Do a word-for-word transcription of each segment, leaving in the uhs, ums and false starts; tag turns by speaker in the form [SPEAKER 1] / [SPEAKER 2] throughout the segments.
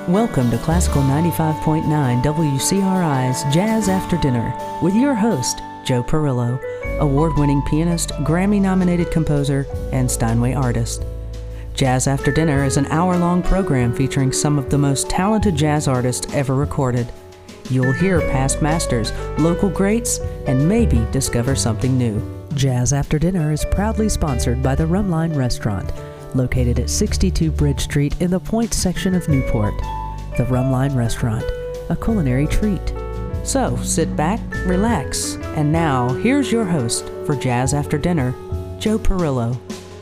[SPEAKER 1] Welcome to Classical ninety-five point nine W C R I's Jazz After Dinner with your host, Joe Perillo, award-winning pianist, Grammy-nominated composer, and Steinway artist. Jazz After Dinner is an hour-long program featuring some of the most talented jazz artists ever recorded. You'll hear past masters, local greats, and maybe discover something new. Jazz After Dinner is proudly sponsored by the Rumline Restaurant, located at sixty-two Bridge Street in the Point section of Newport. The Rumline Restaurant, a culinary treat. So, sit back, relax, and now, here's your host for Jazz After Dinner, Joe Perillo.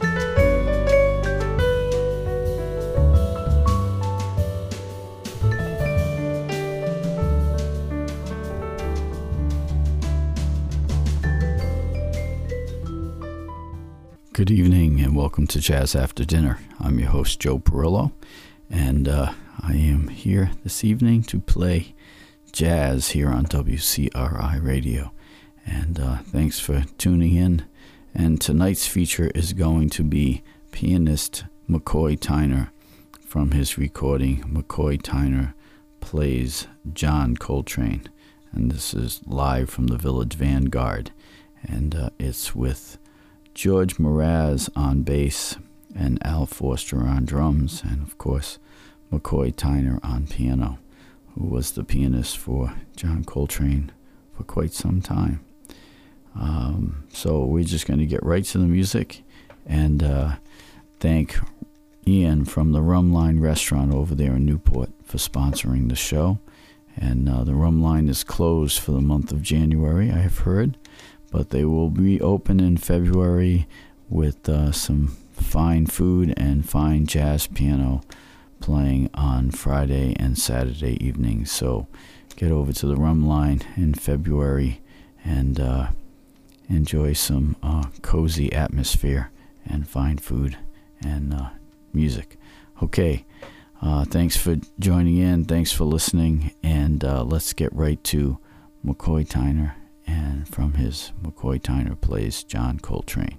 [SPEAKER 2] Good evening and welcome to Jazz After Dinner. I'm your host, Joe Perillo, and uh, I am here this evening to play jazz here on W C R I Radio. And uh, thanks for tuning in. And tonight's feature is going to be pianist McCoy Tyner from his recording McCoy Tyner Plays John Coltrane. And this is live from the Village Vanguard. And uh, it's with George Mraz on bass and Al Forster on drums, and of course McCoy Tyner on piano, who was the pianist for John Coltrane for quite some time. Um, so we're just going to get right to the music and uh, thank Ian from the Rumline Restaurant over there in Newport for sponsoring the show. And uh, the Rumline is closed for the month of January, I have heard, but they will be open in February with uh, some fine food and fine jazz piano playing on Friday and Saturday evenings. So get over to the Rumline in February and uh, enjoy some uh, cozy atmosphere and fine food and uh, music. Okay, uh, thanks for joining in. Thanks for listening. And uh, let's get right to McCoy Tyner. And from his McCoy Tyner Plays John Coltrane.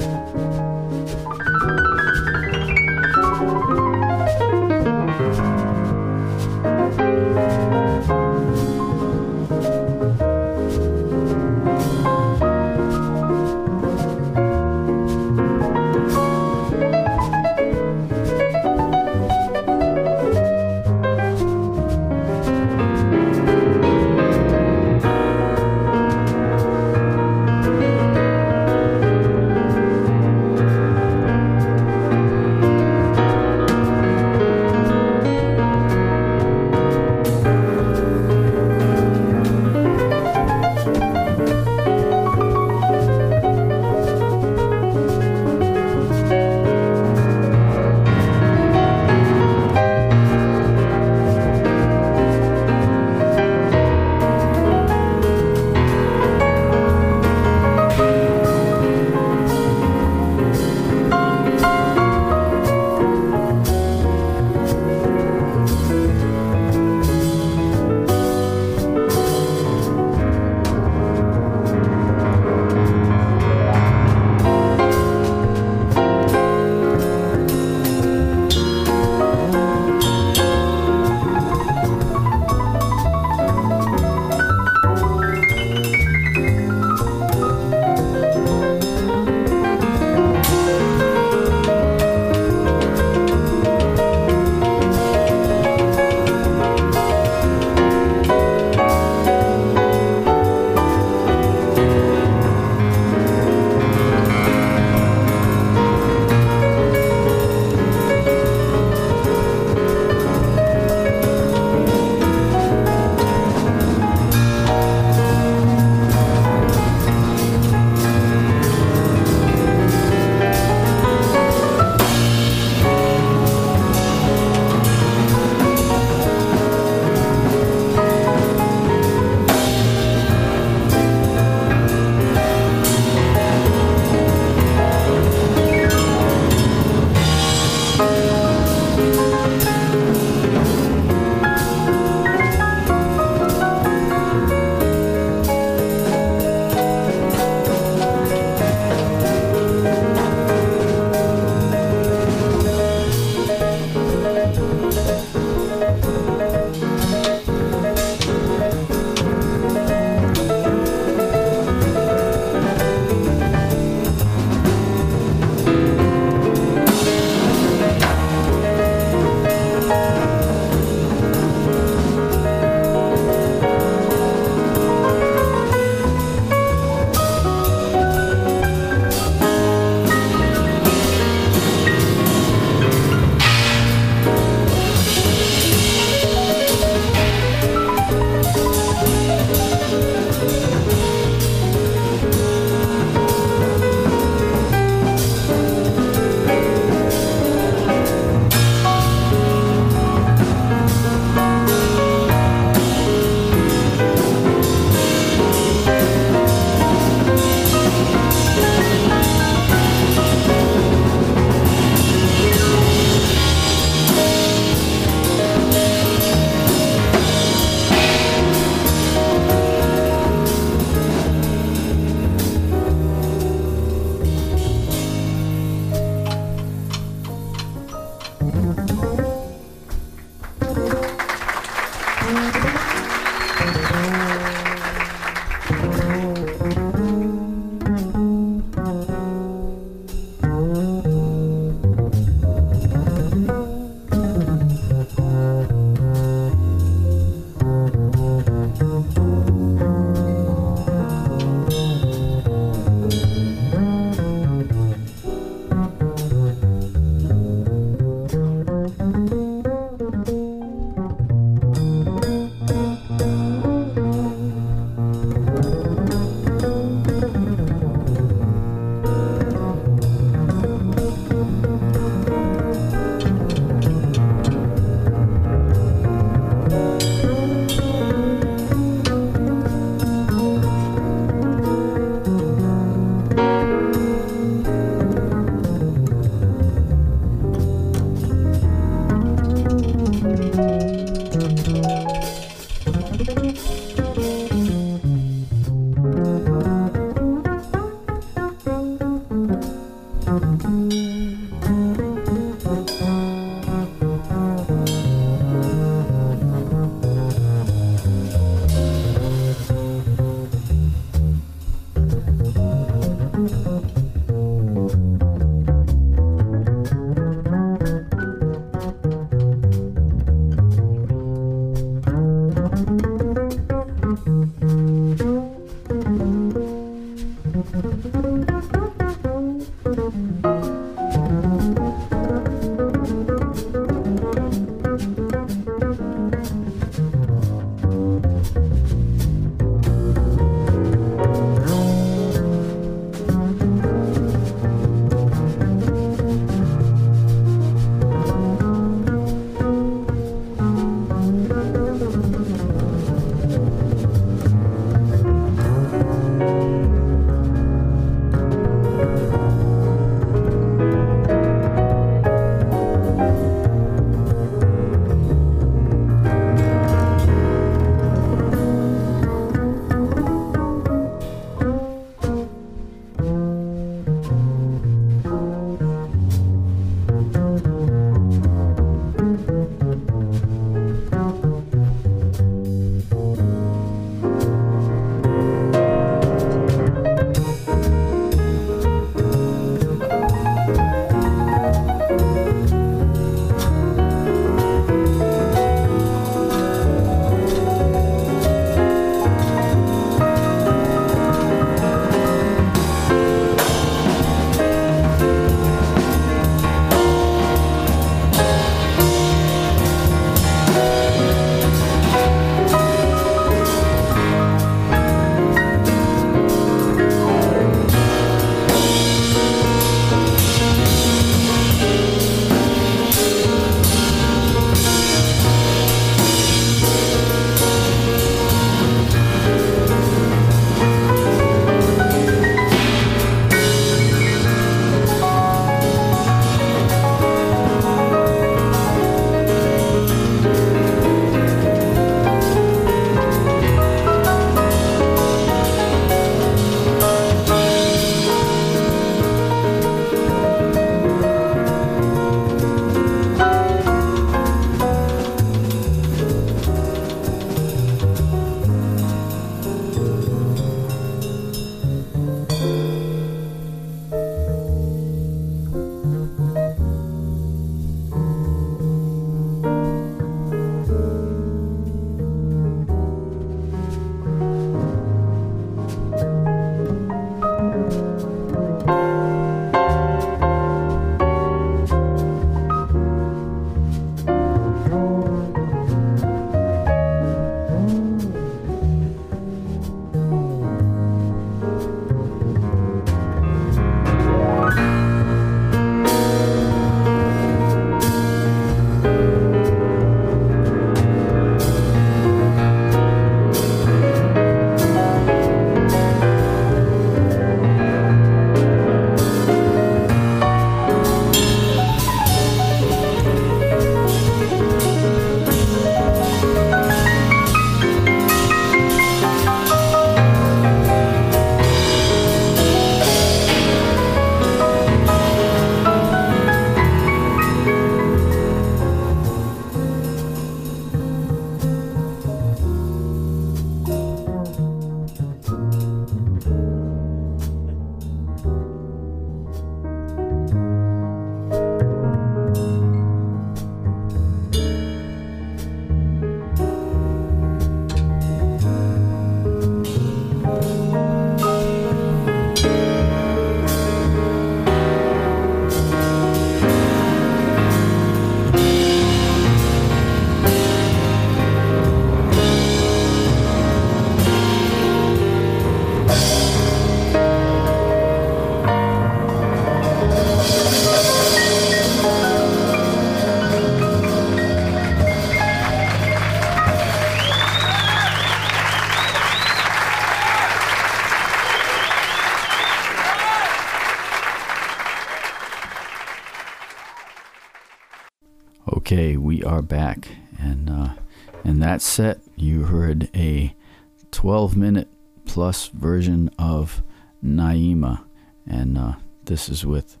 [SPEAKER 2] Okay, we are back, and uh, in that set you heard a twelve minute plus version of Naima, and uh, this is with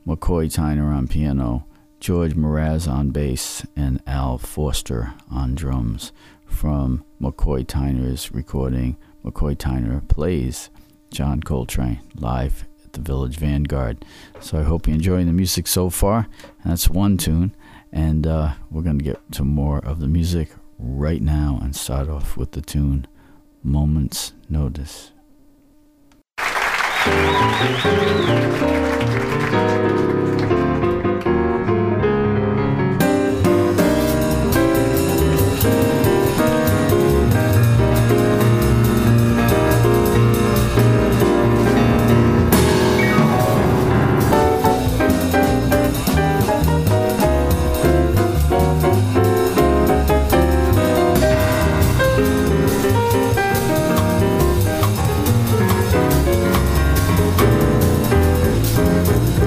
[SPEAKER 2] McCoy Tyner on piano, George Mraz on bass, and Al Foster on drums from McCoy Tyner's recording, McCoy Tyner Plays John Coltrane live at the Village Vanguard. So I hope you're enjoying the music so far. That's one tune, and uh, we're going to get to more of the music right now and start off with the tune Moment's Notice.
[SPEAKER 3] Thank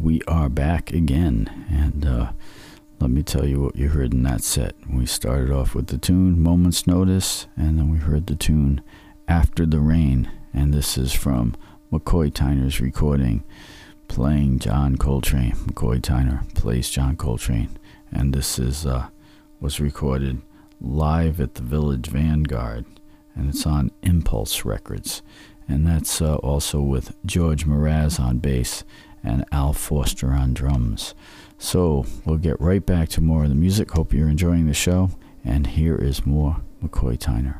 [SPEAKER 2] we are back again, and uh, let me tell you what you heard in that set. We started off with the tune Moment's Notice, and then we heard the tune After the Rain, and this is from McCoy Tyner's recording playing John Coltrane. McCoy Tyner plays John Coltrane, and this is uh, was recorded live at the Village Vanguard, and it's on Impulse Records, and that's uh, also with George Mraz on bass and Al Foster on drums. So we'll get right back to more of the music. Hope you're enjoying the show, and here is more McCoy Tyner.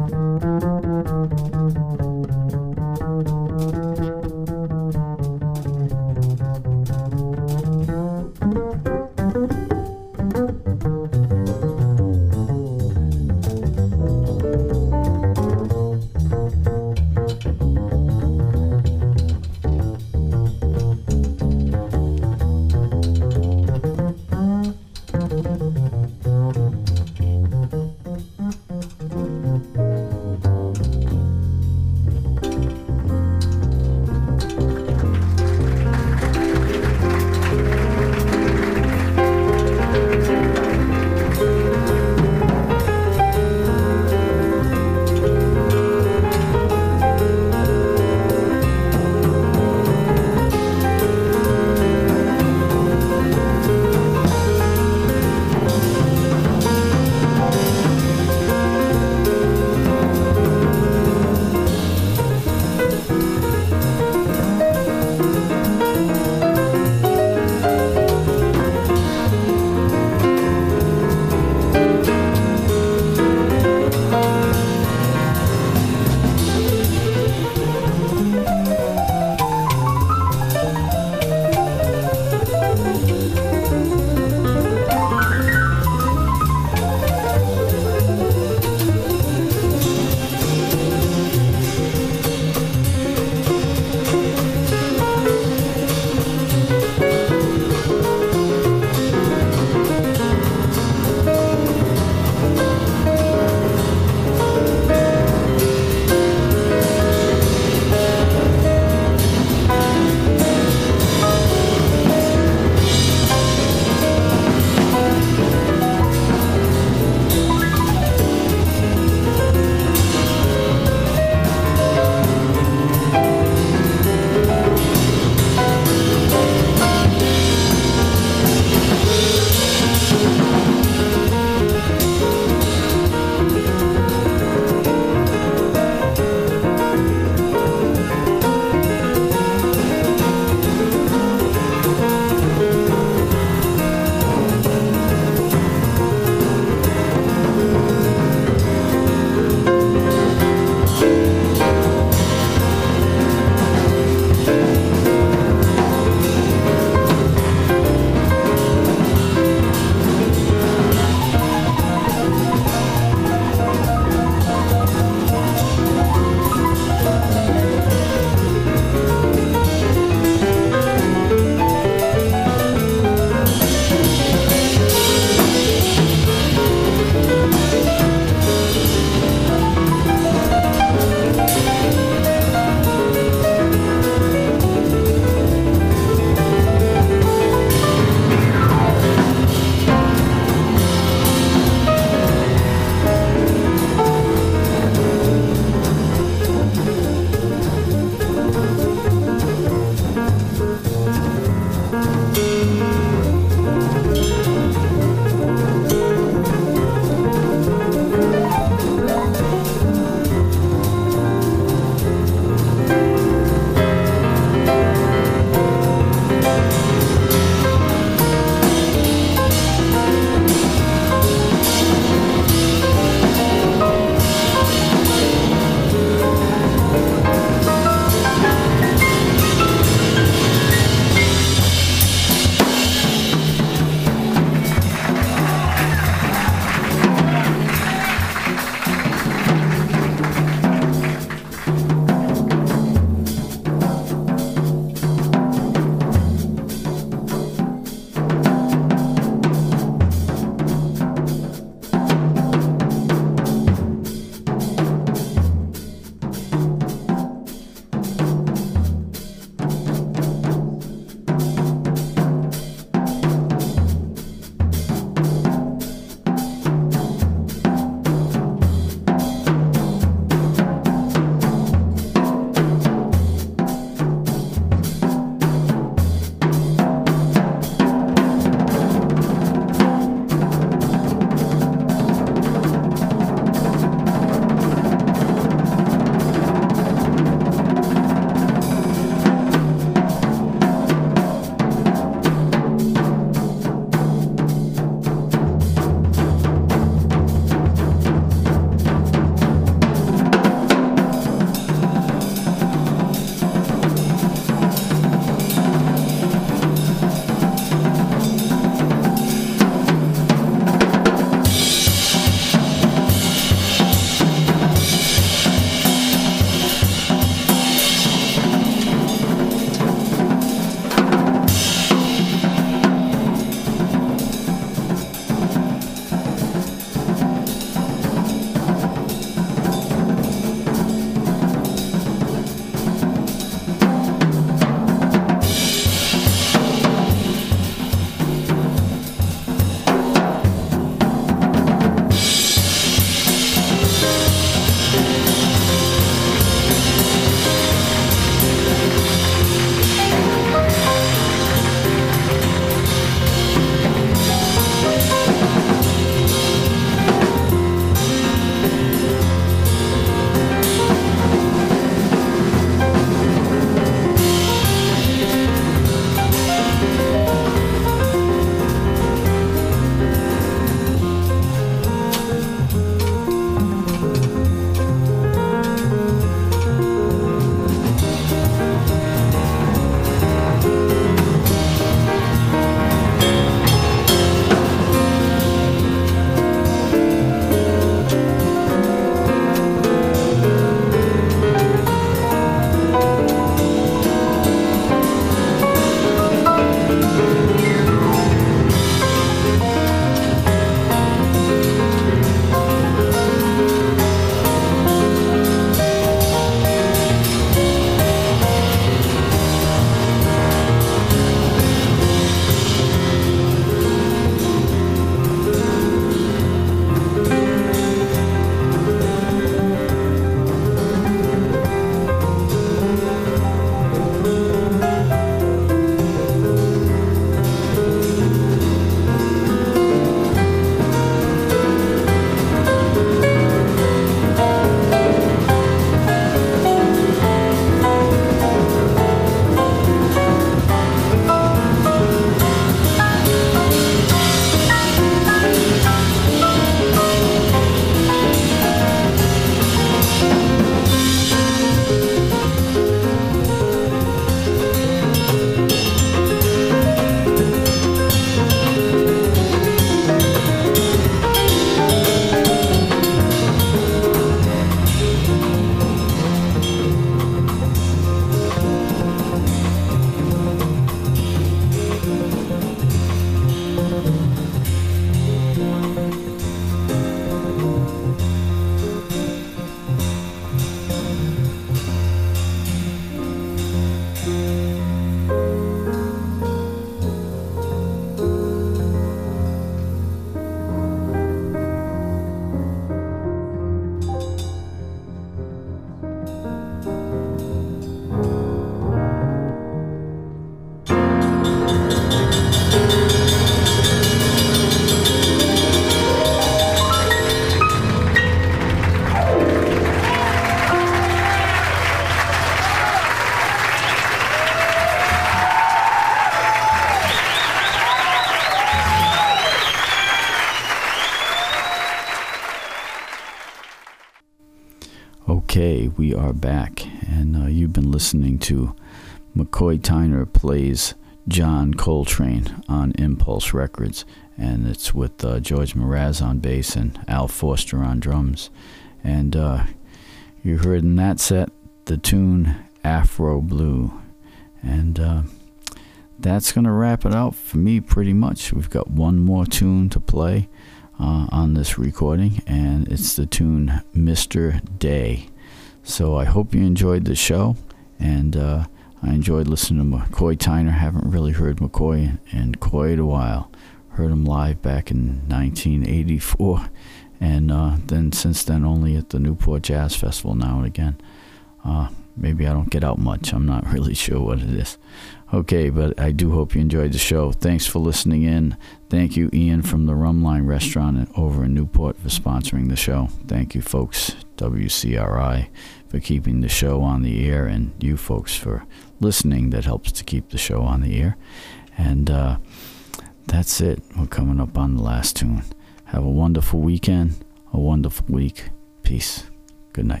[SPEAKER 2] Okay, we are back, and uh, you've been listening to McCoy Tyner Plays John Coltrane on Impulse Records, and it's with uh, George Mraz on bass and Al Foster on drums. And uh, you heard in that set the tune Afro Blue. And uh, that's going to wrap it out for me pretty much. We've got one more tune to play uh, on this recording, and it's the tune Mister Day. So I hope you enjoyed the show, and uh, I enjoyed listening to McCoy Tyner. Haven't really heard McCoy in quite a while. Heard him live back in nineteen eighty-four, and uh, then since then only at the Newport Jazz Festival now and again. Uh, maybe I don't get out much. I'm not really sure what it is. Okay, but I do hope you enjoyed the show. Thanks for listening in. Thank you, Ian, from the Rumline Restaurant over in Newport for sponsoring the show. Thank you, folks, W C R I, for keeping the show on the air, and you folks for listening. That helps to keep the show on the air. And uh, that's it. We're coming up on the last tune. Have a wonderful weekend, a wonderful week. Peace. Good night.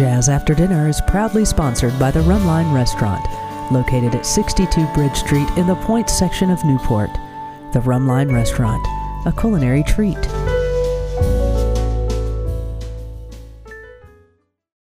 [SPEAKER 1] Jazz After Dinner is proudly sponsored by the Rumline Restaurant, located at sixty-two Bridge Street in the Point section of Newport. The Rumline Restaurant, a culinary treat.